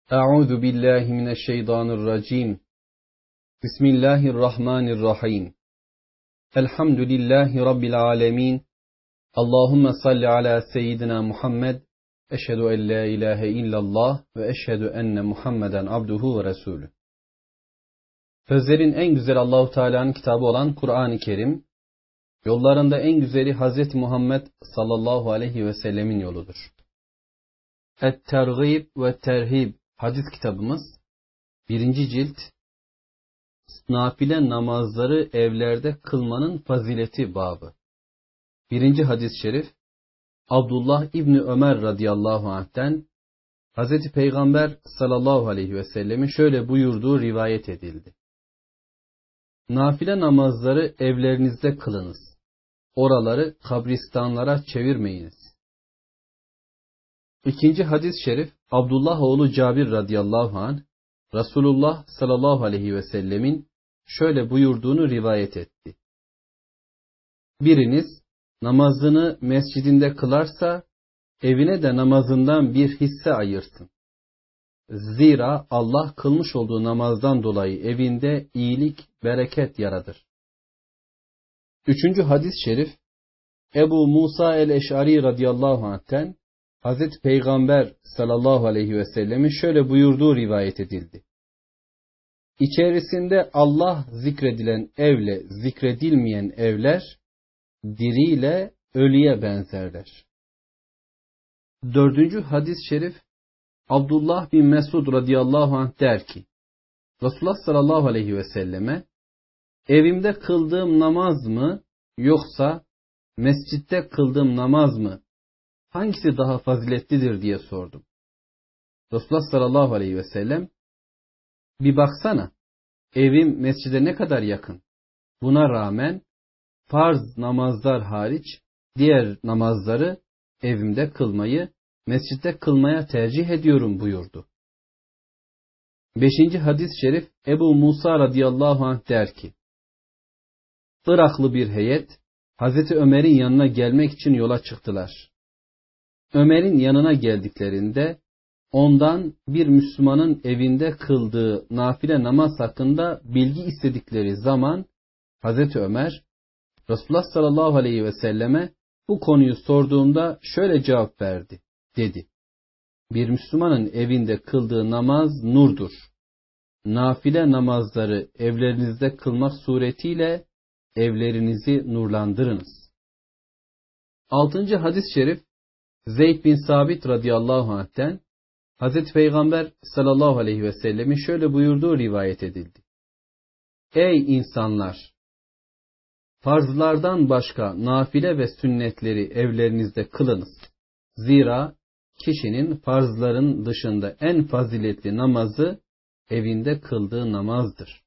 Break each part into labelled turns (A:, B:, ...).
A: Euzu billahi mineşşeytanirracim. Bismillahirrahmanirrahim. Elhamdülillahi rabbil alamin. Allahumme salli ala seyyidina Muhammed. Eşhedü en la ilahe illallah ve eşhedü enne Muhammeden abduhu ve resulü. Sözlerin en güzel Allahu Teala'nın kitabı olan Kur'an-ı Kerim, yollarında en güzeli Hazreti Muhammed sallallahu aleyhi ve sellemin yoludur. Et-Tergib ve Terhib hadis kitabımız 1. cilt, nafile namazları evlerde kılmanın fazileti babı. 1. hadis-i şerif, Abdullah İbni Ömer radıyallahu anh'ten Hazreti Peygamber sallallahu aleyhi ve sellemin şöyle buyurduğu rivayet edildi. Nafile namazları evlerinizde kılınız. Oraları kabristanlara çevirmeyiniz. 2. hadis-i şerif, Abdullah oğlu Cabir radıyallahu anh, Resulullah sallallahu aleyhi ve sellemin şöyle buyurduğunu rivayet etti. Biriniz namazını mescidinde kılarsa, evine de namazından bir hisse ayırsın. Zira Allah kılmış olduğu namazdan dolayı evinde iyilik, bereket yaradır. 3. hadis-i şerif, Ebu Musa el-Eş'ari radıyallahu anh'ten Hazreti Peygamber sallallahu aleyhi ve sellemin şöyle buyurduğu rivayet edildi. İçerisinde Allah zikredilen evle zikredilmeyen evler, diriyle ölüye benzerler. 4. hadis-i şerif, Abdullah bin Mesud radıyallahu anh der ki, Resulullah sallallahu aleyhi ve selleme, evimde kıldığım namaz mı, yoksa mescitte kıldığım namaz mı, hangisi daha faziletlidir diye sordum. Resulullah sallallahu aleyhi ve sellem, bir baksana, evim mescide ne kadar yakın. Buna rağmen farz namazlar hariç diğer namazları evimde kılmayı, mescitte kılmaya tercih ediyorum buyurdu. 5. hadis-i şerif, Ebu Musa radıyallahu anh der ki, Iraklı bir heyet Hazreti Ömer'in yanına gelmek için yola çıktılar. Ömer'in yanına geldiklerinde ondan bir Müslümanın evinde kıldığı nafile namaz hakkında bilgi istedikleri zaman Hazreti Ömer, Resulullah sallallahu aleyhi ve selleme bu konuyu sorduğumda şöyle cevap verdi, dedi. Bir Müslümanın evinde kıldığı namaz nurdur. Nafile namazları evlerinizde kılmak suretiyle evlerinizi nurlandırınız. 6. hadis-i şerif, Zeyd bin Sabit radıyallahu anh'ten Hazreti Peygamber sallallahu aleyhi ve sellemin şöyle buyurduğu rivayet edildi. Ey insanlar! Farzlardan başka nafile ve sünnetleri evlerinizde kılınız. Zira kişinin farzların dışında en faziletli namazı evinde kıldığı namazdır.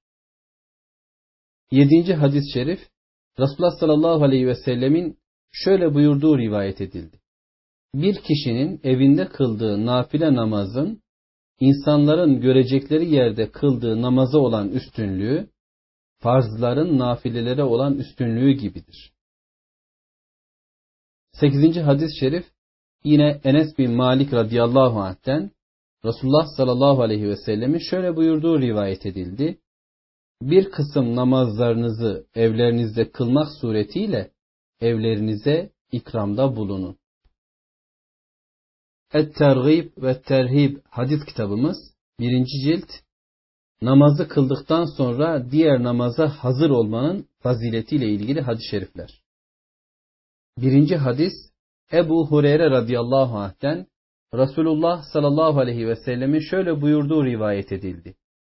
A: 7. hadis-i şerif, Resulullah sallallahu aleyhi ve sellemin şöyle buyurduğu rivayet edildi. Bir kişinin evinde kıldığı nafile namazın, insanların görecekleri yerde kıldığı namaza olan üstünlüğü, farzların nafilelere olan üstünlüğü gibidir. 8. hadis-i şerif, yine Enes bin Malik radıyallahu anh'ten Resulullah sallallahu aleyhi ve sellemin şöyle buyurduğu rivayet edildi. Bir kısım namazlarınızı evlerinizde kılmak suretiyle evlerinize ikramda bulunun. Et-Tergib ve Terhib hadis kitabımız 1. cilt, namazı kıldıktan sonra diğer namaza hazır olmanın faziletiyle ilgili hadis-i şerifler. 1. hadis, Ebu Hureyre radıyallahu anh'ten Resulullah sallallahu aleyhi ve sellemin şöyle buyurduğu rivayet edildi.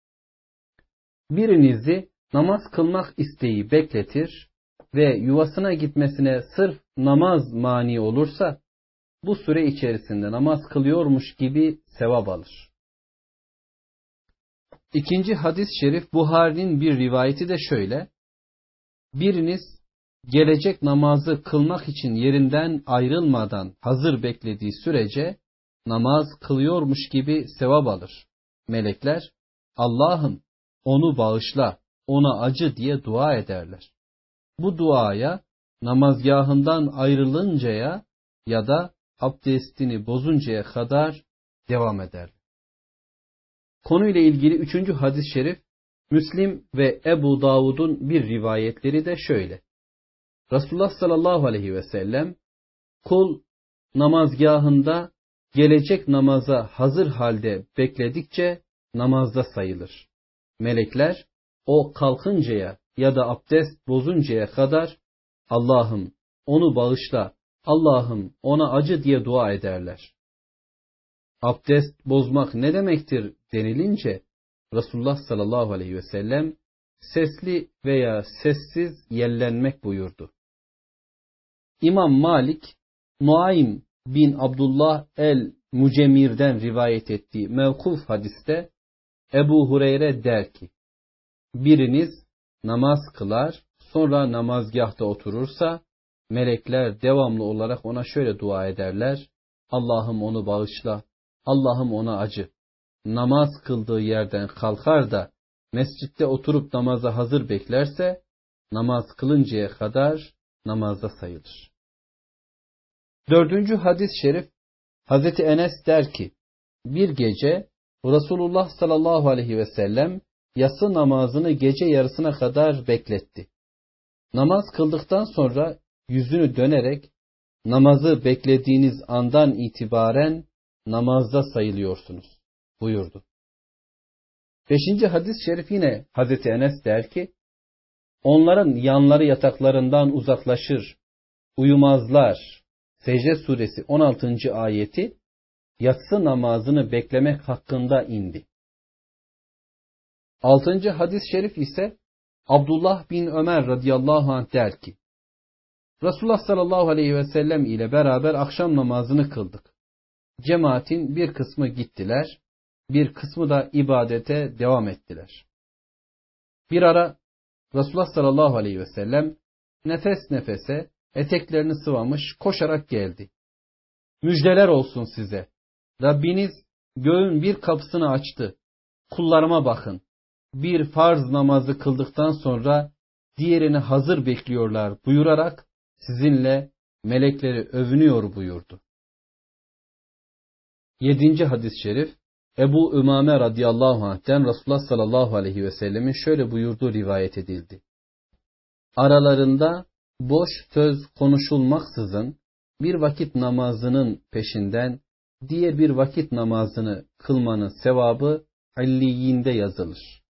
A: Birinizi namaz kılmak isteği bekletir ve yuvasına gitmesine sırf namaz mani olursa, bu süre içerisinde namaz kılıyormuş gibi sevap alır. 2. hadis-i şerif, Buhari'nin bir rivayeti de şöyle. Biriniz gelecek namazı kılmak için yerinden ayrılmadan hazır beklediği sürece namaz kılıyormuş gibi sevap alır. Melekler, Allah'ım onu bağışla, ona acı diye dua ederler. Bu duaya namazgahından ayrılıncaya ya da abdestini bozuncaya kadar devam eder. Konuyla ilgili 3. hadis-i şerif Müslim ve Ebu Davud'un bir rivayetleri de şöyle. Resulullah sallallahu aleyhi ve sellem kul namazgahında gelecek namaza hazır halde bekledikçe namazda sayılır. Melekler o kalkıncaya ya da abdest bozuncaya kadar Allah'ım onu bağışla, Allah'ım ona acı diye dua ederler. Abdest bozmak ne demektir denilince Resulullah sallallahu aleyhi ve sellem sesli veya sessiz yellenmek buyurdu. İmam Malik, Nuaym bin Abdullah el-Mucemir'den rivayet ettiği mevkuf hadiste Ebu Hureyre der ki, biriniz namaz kılar, sonra namazgahta oturursa, melekler devamlı olarak ona şöyle dua ederler, Allah'ım onu bağışla, Allah'ım ona acı. Namaz kıldığı yerden kalkar da mescitte oturup namaza hazır beklerse, namaz kılıncaya kadar namazda sayılır. 4. hadis-i şerif Hazreti Enes der ki, bir gece Resulullah sallallahu aleyhi ve sellem yatsı namazını gece yarısına kadar bekletti. Namaz kıldıktan sonra yüzünü dönerek namazı beklediğiniz andan itibaren namazda sayılıyorsunuz buyurdu. 5. hadis-i şerif yine Hazreti Enes der ki, onların yanları yataklarından uzaklaşır, uyumazlar. Secde suresi 16. ayeti yatsı namazını beklemek hakkında indi. 6. hadis-i şerif ise Abdullah bin Ömer radıyallahu anh der ki, Resulullah sallallahu aleyhi ve sellem ile beraber akşam namazını kıldık. Cemaatin bir kısmı gittiler, bir kısmı da ibadete devam ettiler. Bir ara Resulullah sallallahu aleyhi ve sellem nefes nefese eteklerini sıvamış koşarak geldi. Müjdeler olsun size. Rabbiniz göğün bir kapısını açtı. Kullarıma bakın. Bir farz namazı kıldıktan sonra diğerini hazır bekliyorlar buyurarak sizinle melekleri övünüyor buyurdu. 7. hadis-i şerif Ebu Ümame radıyallahu anh'ten Resulullah sallallahu aleyhi ve sellemin şöyle buyurduğu rivayet edildi. Aralarında boş söz konuşulmaksızın bir vakit namazının peşinden diğer bir vakit namazını kılmanın sevabı illiyinde yazılır.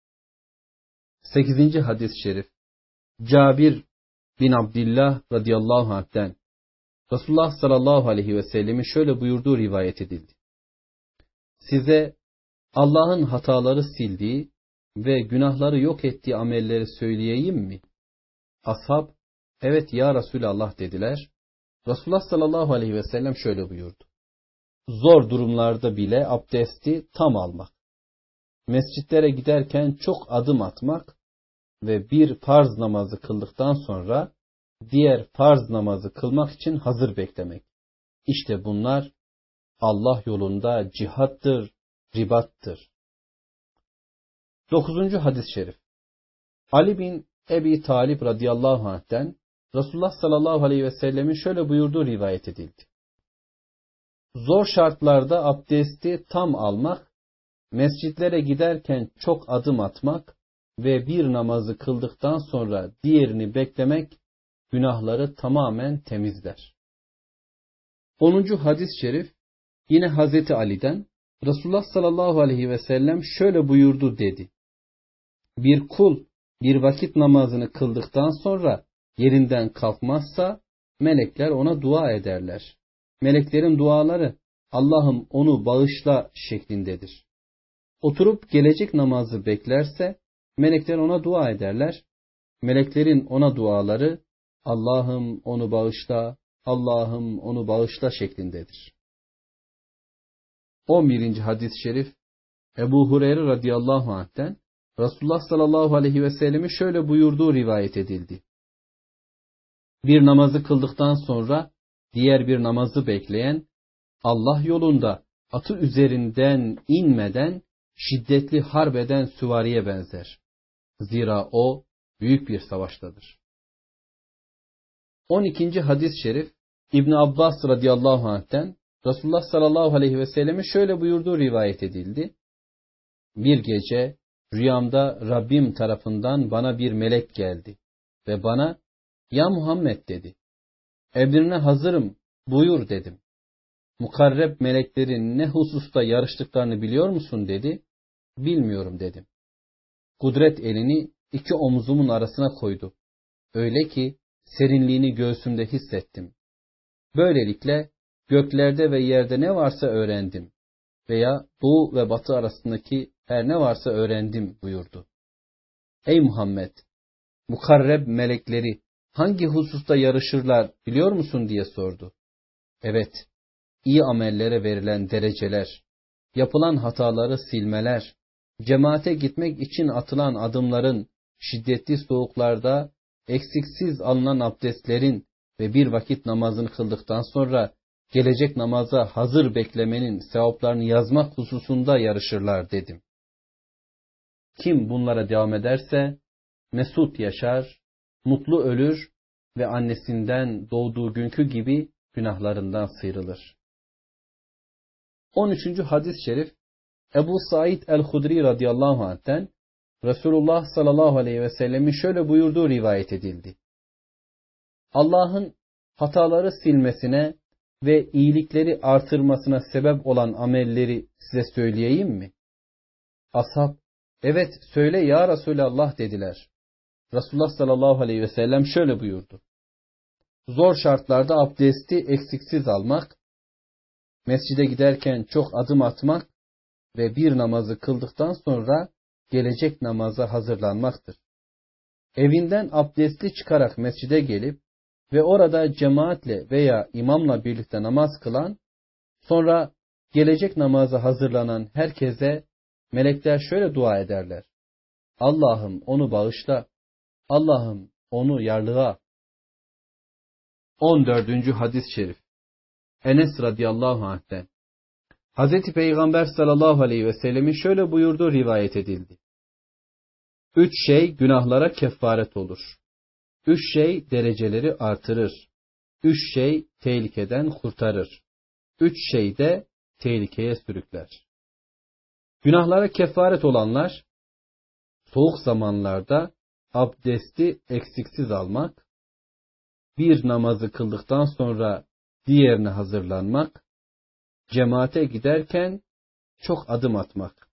A: 8. hadis-i şerif Cabir bin Abdillah radıyallahu anh'ten Resulullah sallallahu aleyhi ve sellemin şöyle buyurduğu rivayet edildi. Size Allah'ın hataları sildiği ve günahları yok ettiği amelleri söyleyeyim mi? Ashab, evet ya Resulallah dediler. Resulullah sallallahu aleyhi ve sellem şöyle buyurdu. Zor durumlarda bile abdesti tam almak, mescitlere giderken çok adım atmak ve bir farz namazı kıldıktan sonra diğer farz namazı kılmak için hazır beklemek. İşte bunlar Allah yolunda cihattır, ribattır. 9. hadis-i şerif Ali bin Ebi Talib radıyallahu anh'ten Resulullah sallallahu aleyhi ve sellemin şöyle buyurduğu rivayet edildi. Zor şartlarda abdesti tam almak, mescitlere giderken çok adım atmak ve bir namazı kıldıktan sonra diğerini beklemek günahları tamamen temizler. 10. hadis-i şerif yine Hazreti Ali'den Resulullah sallallahu aleyhi ve sellem şöyle buyurdu dedi. Bir kul bir vakit namazını kıldıktan sonra yerinden kalkmazsa melekler ona dua ederler. Meleklerin duaları Allah'ım onu bağışla şeklindedir. Oturup gelecek namazı beklerse melekler ona dua ederler. Meleklerin ona duaları Allah'ım onu bağışla, Allah'ım onu bağışla şeklindedir. 11. hadis-i şerif Ebu Hureyre radıyallahu anh'ten Resulullah sallallahu aleyhi ve sellemin şöyle buyurduğu rivayet edildi. Bir namazı kıldıktan sonra diğer bir namazı bekleyen Allah yolunda atı üzerinden inmeden şiddetli harp eden süvariye benzer. Zira o büyük bir savaştadır. 12. hadis-i şerif İbn Abbas radıyallahu anh'ten Resulullah sallallahu aleyhi ve sellemin şöyle buyurduğu rivayet edildi. Bir gece rüyamda Rabbim tarafından bana bir melek geldi ve bana "Ya Muhammed" dedi. "Emrine hazırım, buyur" dedim. "Mukarreb meleklerin ne hususta yarıştıklarını biliyor musun?" dedi. "Bilmiyorum" dedim. Kudret elini iki omuzumun arasına koydu. Öyle ki serinliğini göğsümde hissettim. Böylelikle göklerde ve yerde ne varsa öğrendim veya doğu ve batı arasındaki her ne varsa öğrendim buyurdu. "Ey Muhammed, mukarreb melekleri hangi hususta yarışırlar biliyor musun?" diye sordu. "Evet, iyi amellere verilen dereceler, yapılan hataları silmeler, cemaate gitmek için atılan adımların, şiddetli soğuklarda eksiksiz alınan abdestlerin ve bir vakit namazını kıldıktan sonra gelecek namaza hazır beklemenin sevaplarını yazmak hususunda yarışırlar" dedim. Kim bunlara devam ederse mesut yaşar, mutlu ölür ve annesinden doğduğu günkü gibi günahlarından sıyrılır. 13. hadis-i şerif Ebu Said el-Hudri radıyallahu anh'ten Resulullah sallallahu aleyhi ve sellemin şöyle buyurduğu rivayet edildi. Allah'ın hataları silmesine ve iyilikleri artırmasına sebep olan amelleri size söyleyeyim mi? Ashab, "Evet söyle ya Resulallah" dediler. Resulullah sallallahu aleyhi ve sellem şöyle buyurdu. Zor şartlarda abdesti eksiksiz almak, mescide giderken çok adım atmak ve bir namazı kıldıktan sonra gelecek namaza hazırlanmaktır. Evinden abdestli çıkarak mescide gelip ve orada cemaatle veya imamla birlikte namaz kılan, sonra gelecek namaza hazırlanan herkese melekler şöyle dua ederler. "Allah'ım onu bağışla, Allah'ım onu yarlığa." 14. hadis-i şerif Enes radıyallahu anh'ten Hazreti Peygamber sallallahu aleyhi ve sellemin şöyle buyurduğu rivayet edildi. 3 şey günahlara kefaret olur. 3 şey dereceleri artırır. 3 şey tehlikeden kurtarır. 3 şey de tehlikeye sürükler. Günahlara kefaret olanlar, soğuk zamanlarda abdesti eksiksiz almak, bir namazı kıldıktan sonra diğerine hazırlanmak, cemaate giderken çok adım atmak.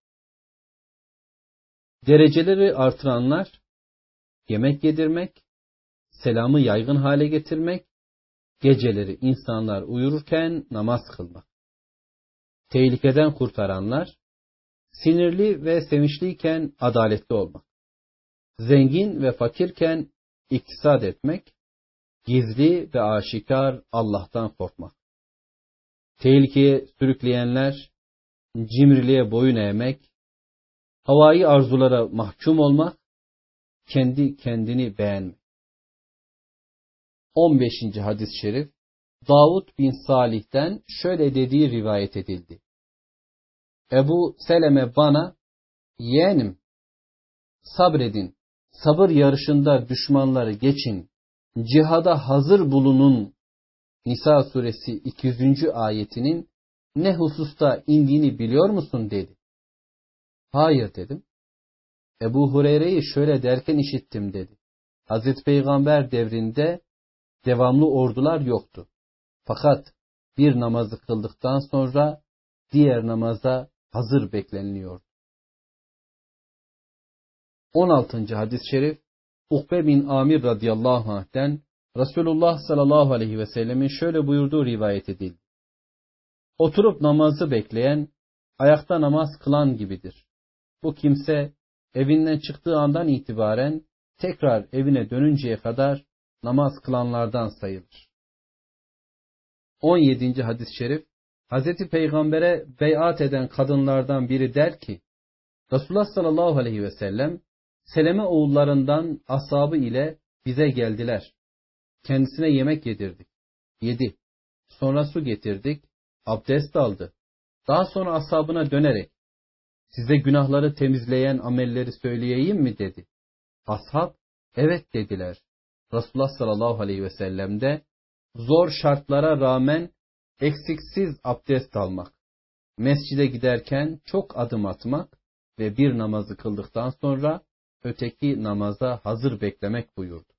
A: Dereceleri artıranlar, yemek yedirmek, selamı yaygın hale getirmek, geceleri insanlar uyurken namaz kılmak. Tehlikeden kurtaranlar, sinirli ve sevinçliyken adaletli olmak. Zengin ve fakirken iktisat etmek, gizli ve aşikar Allah'tan korkmak. Tehlikeye sürükleyenler, cimriliğe boyun eğmek, havai arzulara mahkum olmak, kendi kendini beğenmek. 15. hadis-i şerif Davud bin Salih'ten şöyle dediği rivayet edildi. Ebu Seleme bana, "Yeğenim, sabredin, sabır yarışında düşmanları geçin, cihada hazır bulunun" Nisa suresi 200. ayetinin ne hususta indiğini biliyor musun dedi. "Hayır" dedim. Ebu Hureyre'yi şöyle derken işittim dedi. Hazreti Peygamber devrinde devamlı ordular yoktu. Fakat bir namazı kıldıktan sonra diğer namaza hazır bekleniliyor. 16. hadis-i şerif Ukbe bin Amir radıyallahu anh'ten Resulullah sallallahu aleyhi ve sellemin şöyle buyurduğu rivayet edildi. Oturup namazı bekleyen, ayakta namaz kılan gibidir. Bu kimse evinden çıktığı andan itibaren tekrar evine dönünceye kadar namaz kılanlardan sayılır. 17. hadis-i şerif Hazreti Peygamber'e beyat eden kadınlardan biri der ki, Resulullah sallallahu aleyhi ve sellem Seleme oğullarından ashabı ile bize geldiler. Kendisine yemek yedirdik. Yedi. Sonra su getirdik. Abdest aldı. Daha sonra ashabına dönerek size günahları temizleyen amelleri söyleyeyim mi dedi. Ashab evet dediler. Resulullah sallallahu aleyhi ve sellem de zor şartlara rağmen eksiksiz abdest almak, mescide giderken çok adım atmak, ve bir namazı kıldıktan sonra öteki namaza hazır beklemek buyurdu.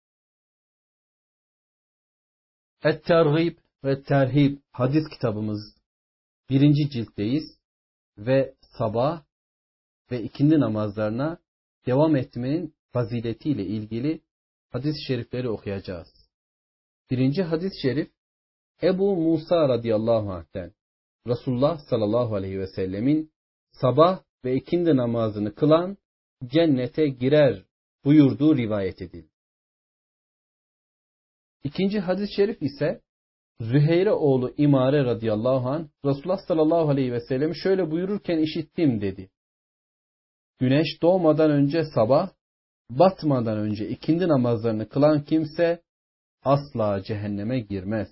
A: Et-Tergib ve Terhib hadis kitabımız 1. ciltteyiz ve sabah ve ikindi namazlarına devam etmenin faziletiyle ilgili hadis-i şerifleri okuyacağız. 1. hadis-i şerif Ebu Musa radıyallahu anh'ten Resulullah sallallahu aleyhi ve sellemin sabah ve ikindi namazını kılan cennete girer buyurduğu rivayet edildi. 2. hadis-i şerif ise Züheyre oğlu İmare radıyallahu anh Resulullah sallallahu aleyhi ve sellem şöyle buyururken işittim dedi. Güneş doğmadan önce sabah, batmadan önce ikindi namazlarını kılan kimse asla cehenneme girmez.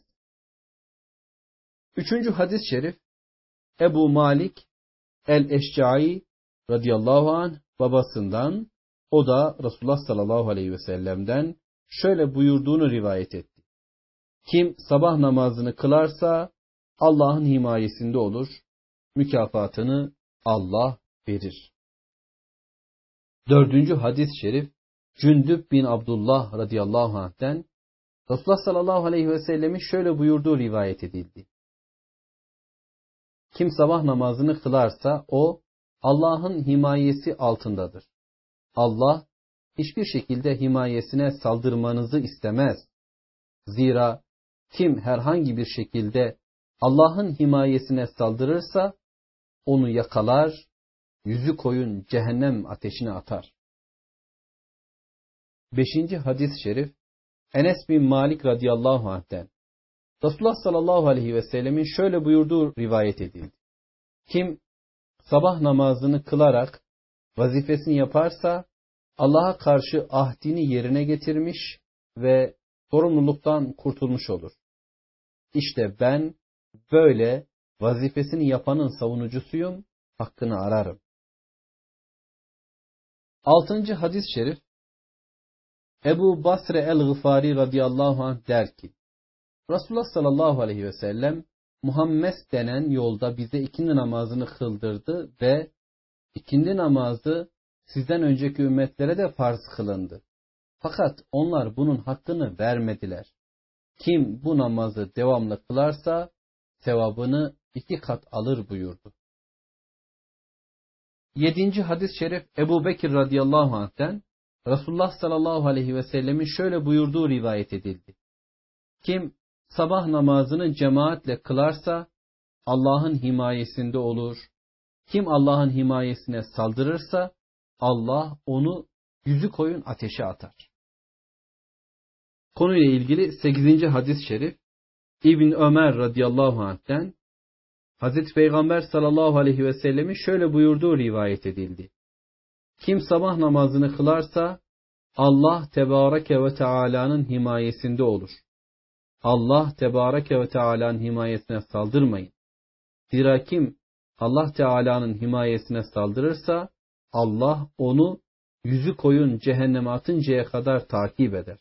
A: 3. hadis-i şerif Ebu Malik el-Eşca'i radıyallahu anh babasından, o da Resulullah sallallahu aleyhi ve sellem'den şöyle buyurduğunu rivayet etti. Kim sabah namazını kılarsa Allah'ın himayesinde olur, mükafatını Allah verir. 4. hadis-i şerif Cündüb bin Abdullah radıyallahu anh'ten Resulullah sallallahu aleyhi ve sellemin şöyle buyurduğu rivayet edildi. Kim sabah namazını kılarsa o Allah'ın himayesi altındadır. Allah hiçbir şekilde himayesine saldırmanızı istemez. Zira kim herhangi bir şekilde Allah'ın himayesine saldırırsa onu yakalar, yüzü koyun cehennem ateşine atar. 5. hadis-i şerif Enes bin Malik radıyallahu anh'ten Resulullah sallallahu aleyhi ve sellemin şöyle buyurduğu rivayet edildi. Kim sabah namazını kılarak vazifesini yaparsa Allah'a karşı ahdini yerine getirmiş ve sorumluluktan kurtulmuş olur. İşte ben böyle vazifesini yapanın savunucusuyum, hakkını ararım. 6. hadis-i şerif Ebu Basre el-Gıfari radıyallahu anh der ki, Resulullah sallallahu aleyhi ve sellem Muhammed denen yolda bize ikindi namazını kıldırdı ve ikindi namazı sizden önceki ümmetlere de farz kılındı. Fakat onlar bunun hakkını vermediler. Kim bu namazı devamlı kılarsa sevabını 2 kat alır buyurdu. 7. hadis-i şerif Ebu Bekir radıyallahu anh'ten Resulullah sallallahu aleyhi ve sellemin şöyle buyurduğu rivayet edildi. Kim sabah namazını cemaatle kılarsa Allah'ın himayesinde olur. Kim Allah'ın himayesine saldırırsa Allah onu yüzü koyun ateşe atar. Konuyla ilgili 8. hadis-i şerif İbn Ömer radıyallahu anh'ten Hazreti Peygamber sallallahu aleyhi ve sellemin şöyle buyurduğu rivayet edildi. Kim sabah namazını kılarsa Allah Tebareke ve Teala'nın himayesinde olur. Allah Tebareke ve Teala'nın himayesine saldırmayın. Zira kim Allah Teala'nın himayesine saldırırsa Allah onu yüzü koyun cehenneme atıncaya kadar takip eder.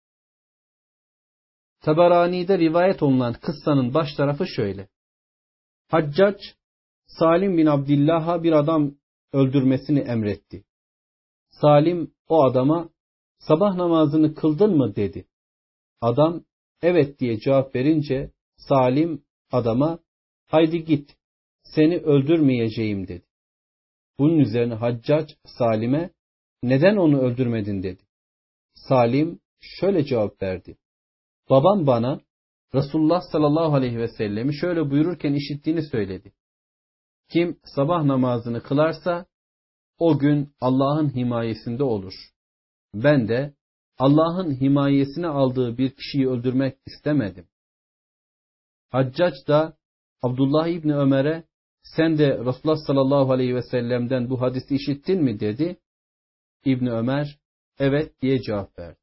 A: Taberani'de rivayet olunan kıssanın baş tarafı şöyle. Haccac, Salim bin Abdillah'a bir adam öldürmesini emretti. Salim o adama sabah namazını kıldın mı dedi. Adam evet diye cevap verince Salim adama haydi git seni öldürmeyeceğim dedi. Bunun üzerine Haccac Salim'e neden onu öldürmedin dedi. Salim şöyle cevap verdi. Babam bana Resulullah sallallahu aleyhi ve sellemi şöyle buyururken işittiğini söyledi. Kim sabah namazını kılarsa o gün Allah'ın himayesinde olur. Ben de Allah'ın himayesine aldığı bir kişiyi öldürmek istemedim. Haccac da Abdullah İbni Ömer'e sen de Resulullah sallallahu aleyhi ve sellem'den bu hadisi işittin mi dedi. İbni Ömer evet diye cevap verdi.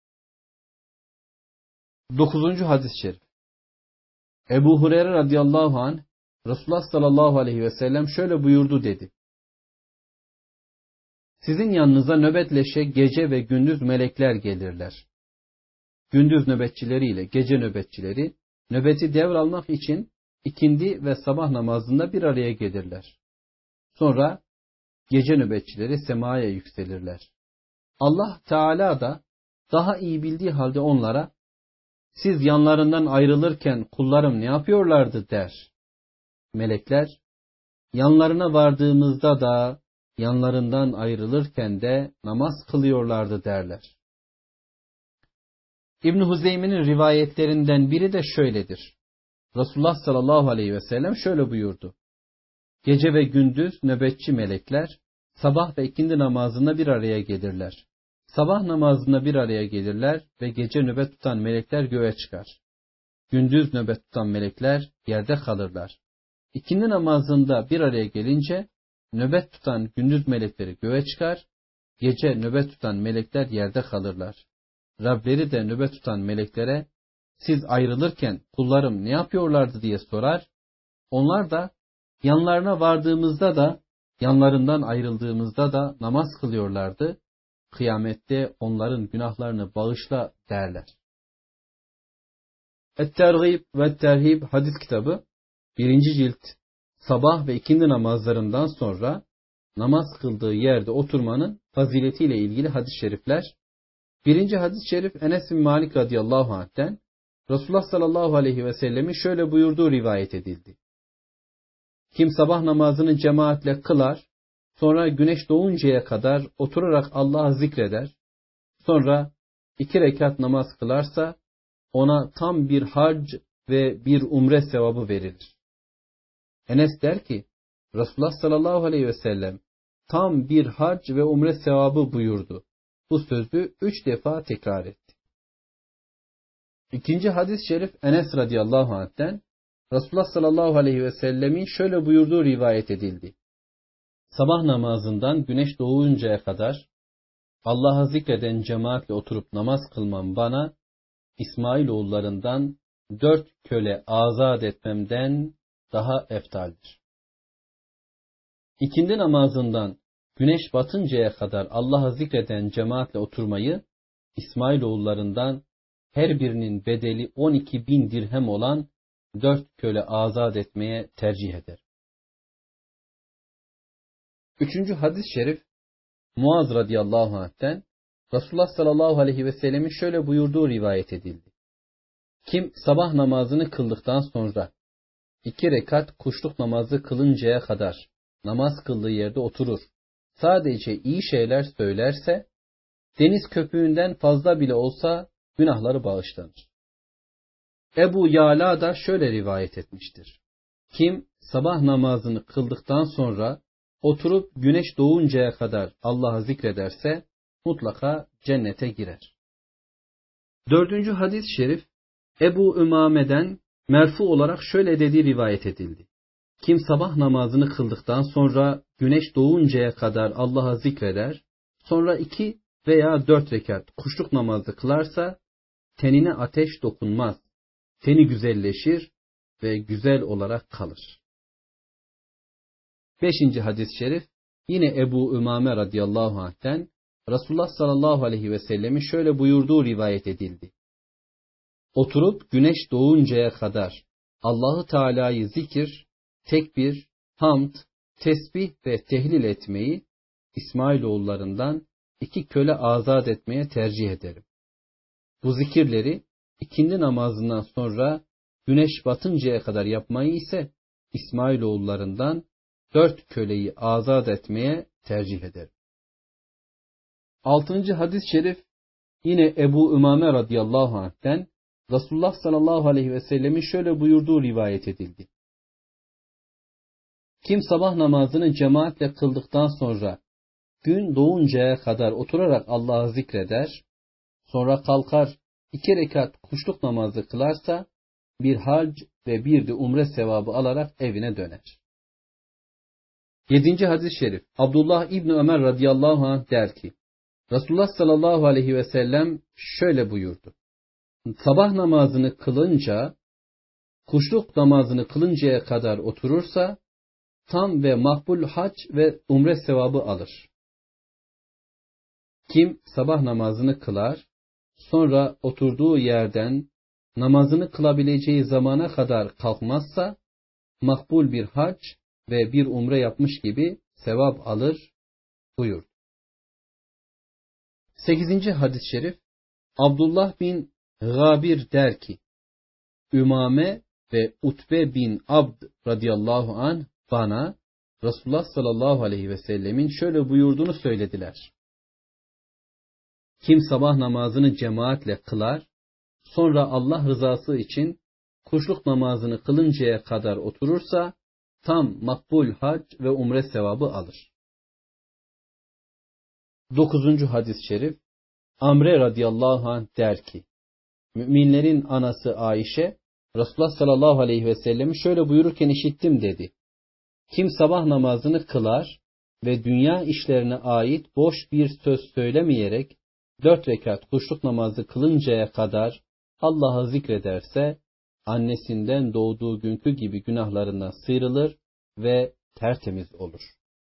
A: 9. hadis-i şerif Ebu Hureyre radıyallahu anh Resulullah sallallahu aleyhi ve sellem şöyle buyurdu dedi. Sizin yanınıza nöbetleşe gece ve gündüz melekler gelirler. Gündüz nöbetçileriyle gece nöbetçileri nöbeti devralmak için ikindi ve sabah namazında bir araya gelirler. Sonra Gece nöbetçileri semaya yükselirler. Allah Teala da daha iyi bildiği halde onlara siz yanlarından ayrılırken kullarım ne yapıyorlardı der. Melekler yanlarına vardığımızda da yanlarından ayrılırken de namaz kılıyorlardı derler. İbn-i Huzeymi'nin rivayetlerinden biri de şöyledir. Resulullah sallallahu aleyhi ve sellem şöyle buyurdu. Gece ve gündüz nöbetçi melekler sabah ve ikindi namazında bir araya gelirler. Sabah namazında bir araya gelirler ve gece nöbet tutan melekler göğe çıkar. Gündüz nöbet tutan melekler yerde kalırlar. İkindi namazında bir araya gelince nöbet tutan gündüz melekleri göğe çıkar, gece nöbet tutan melekler yerde kalırlar. Rableri de nöbet tutan meleklere siz ayrılırken kullarım ne yapıyorlardı diye sorar. Onlar da yanlarına vardığımızda da yanlarından ayrıldığımızda da namaz kılıyorlardı. Kıyamette onların günahlarını bağışla derler. Et-Tergib ve Terhib hadis kitabı 1. cilt sabah ve ikindi namazlarından sonra namaz kıldığı yerde oturmanın faziletiyle ilgili hadis-i şerifler. 1. hadis-i şerif Enes bin Malik radıyallahu anh'ten Resulullah sallallahu aleyhi ve sellemin şöyle buyurduğu rivayet edildi. Kim sabah namazını cemaatle kılar, sonra güneş doğuncaya kadar oturarak Allah'ı zikreder, sonra 2 rekat namaz kılarsa ona tam bir hac ve bir umre sevabı verilir. Enes der ki, Resulullah sallallahu aleyhi ve sellem tam bir hac ve umre sevabı buyurdu. Bu sözü 3 defa tekrar etti. 2. hadis-i şerif Enes radıyallahu anh'ten Resulullah sallallahu aleyhi ve sellemin şöyle buyurduğu rivayet edildi. Sabah namazından güneş doğuncaya kadar Allah'ı zikreden cemaatle oturup namaz kılmam bana İsmailoğullarından 4 köle azat etmemden daha eftaldir. İkindi namazından güneş batıncaya kadar Allah'ı zikreden cemaatle oturmayı İsmailoğullarından her birinin bedeli 12.000 dirhem olan 4 köle azat etmeye tercih eder. 3. hadis-i şerif Muaz radıyallahu anh'ten Resulullah sallallahu aleyhi ve sellemin şöyle buyurduğu rivayet edildi. Kim sabah namazını kıldıktan sonra 2 rekat kuşluk namazı kılıncaya kadar namaz kıldığı yerde oturur, sadece iyi şeyler söylerse, deniz köpüğünden fazla bile olsa günahları bağışlanır. Ebu Yala da şöyle rivayet etmiştir. Kim sabah namazını kıldıktan sonra oturup güneş doğuncaya kadar Allah'ı zikrederse mutlaka cennete girer. 4. hadis-i şerif Ebu Ümame'den merfu olarak şöyle dediği rivayet edildi. Kim sabah namazını kıldıktan sonra güneş doğuncaya kadar Allah'ı zikreder, sonra 2 veya 4 rekat kuşluk namazı kılarsa tenine ateş dokunmaz, teni güzelleşir ve güzel olarak kalır. 5. hadis-i şerif yine Ebu Ümame radıyallahu anh'ten Resulullah sallallahu aleyhi ve sellemin şöyle buyurduğu rivayet edildi. Oturup güneş doğuncaya kadar Allahu Teala'yı zikir, tekbir, hamd, tesbih ve tehlil etmeyi İsmailoğullarından 2 köle azat etmeye tercih ederim. Bu zikirleri ikindi namazından sonra güneş batıncaya kadar yapmayı ise İsmailoğullarından 4 köleyi azat etmeye tercih ederim. 6. hadis-i şerif yine Ebu Ümame radıyallahu anh'ten Resulullah sallallahu aleyhi ve sellemin şöyle buyurduğu rivayet edildi. Kim sabah namazını cemaatle kıldıktan sonra gün doğuncaya kadar oturarak Allah'ı zikreder, sonra kalkar 2 rekat kuşluk namazı kılarsa bir hac ve bir de umre sevabı alarak evine döner. 7. hadis-i şerif Abdullah İbni Ömer radıyallahu anh der ki, Resulullah sallallahu aleyhi ve sellem şöyle buyurdu. Sabah namazını kılınca, kuşluk namazını kılıncaya kadar oturursa, tam ve makbul hac ve umre sevabı alır. Kim sabah namazını kılar, sonra oturduğu yerden namazını kılabileceği zamana kadar kalkmazsa, makbul bir hac ve bir umre yapmış gibi sevap alır buyurdu. 8. hadis-i şerif Abdullah bin Gabir der ki, Ümame ve Utbe bin Abd radıyallahu anh bana Resulullah sallallahu aleyhi ve sellemin şöyle buyurduğunu söylediler. Kim sabah namazını cemaatle kılar, sonra Allah rızası için kuşluk namazını kılıncaya kadar oturursa, tam makbul hac ve umre sevabı alır. 9. hadis-i şerif Amre radıyallahu anh der ki, müminlerin anası Ayşe, Resulullah sallallahu aleyhi ve sellemi şöyle buyururken işittim dedi. Kim sabah namazını kılar ve dünya işlerine ait boş bir söz söylemeyerek 4 rekat kuşluk namazı kılıncaya kadar Allah'ı zikrederse, annesinden doğduğu günkü gibi günahlarından sıyrılır ve tertemiz olur.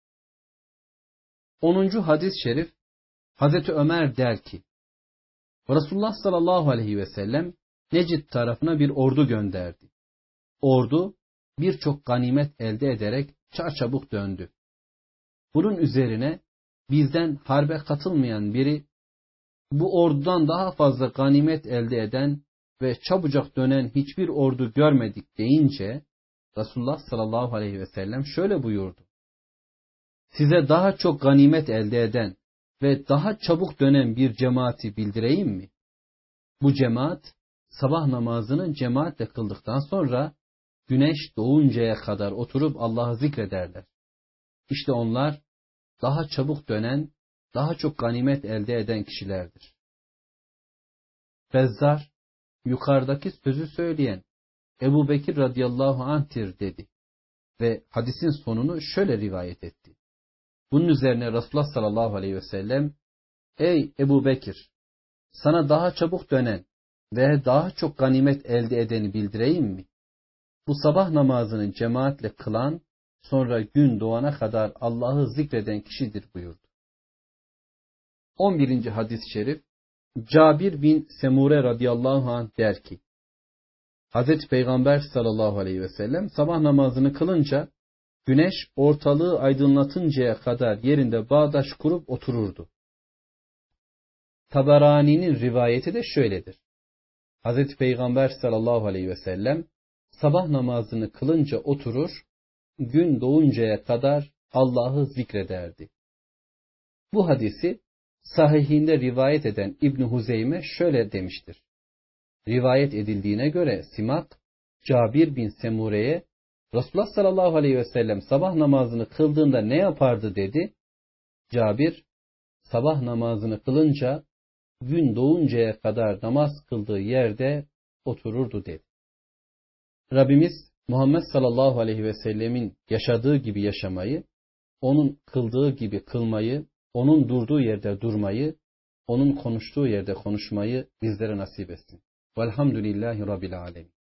A: 10. hadis-i şerif Hazreti Ömer der ki, Resulullah sallallahu aleyhi ve sellem Necid tarafına bir ordu gönderdi. Ordu birçok ganimet elde ederek çarçabuk döndü. Bunun üzerine bizden harbe katılmayan biri, bu ordudan daha fazla ganimet elde eden ve çabucak dönen hiçbir ordu görmedik deyince, Resulullah sallallahu aleyhi ve sellem şöyle buyurdu. Size daha çok ganimet elde eden ve daha çabuk dönen bir cemaati bildireyim mi? Bu cemaat sabah namazını cemaatle kıldıktan sonra güneş doğuncaya kadar oturup Allah'ı zikrederler. İşte onlar daha çabuk dönen, daha çok ganimet elde eden kişilerdir. Bezzar, yukarıdaki sözü söyleyen Ebu Bekir radıyallahu anh'tir dedi ve hadisin sonunu şöyle rivayet etti. Bunun üzerine Resulullah sallallahu aleyhi ve sellem, ey Ebu Bekir, sana daha çabuk dönen ve daha çok ganimet elde edeni bildireyim mi? Bu sabah namazını cemaatle kılan, sonra gün doğana kadar Allah'ı zikreden kişidir buyurdu. 11. hadis-i şerif Cabir bin Semure radıyallahu anh der ki, Hazreti Peygamber sallallahu aleyhi ve sellem sabah namazını kılınca güneş ortalığı aydınlatıncaya kadar yerinde bağdaş kurup otururdu. Taberani'nin rivayeti de şöyledir. Hazreti Peygamber sallallahu aleyhi ve sellem sabah namazını kılınca oturur, gün doğuncaya kadar Allah'ı zikrederdi. Bu hadisi sahihinde rivayet eden İbn Huzeyme şöyle demiştir. Rivayet edildiğine göre Simak, Cabir bin Semure'ye Resulullah sallallahu aleyhi ve sellem sabah namazını kıldığında ne yapardı dedi. Cabir, sabah namazını kılınca gün doğuncaya kadar namaz kıldığı yerde otururdu dedi. Rabbimiz Muhammed sallallahu aleyhi ve sellemin yaşadığı gibi yaşamayı, onun kıldığı gibi kılmayı, onun durduğu yerde durmayı, onun konuştuğu yerde konuşmayı bizlere nasip etsin. Velhamdülillahi Rabbil alemin.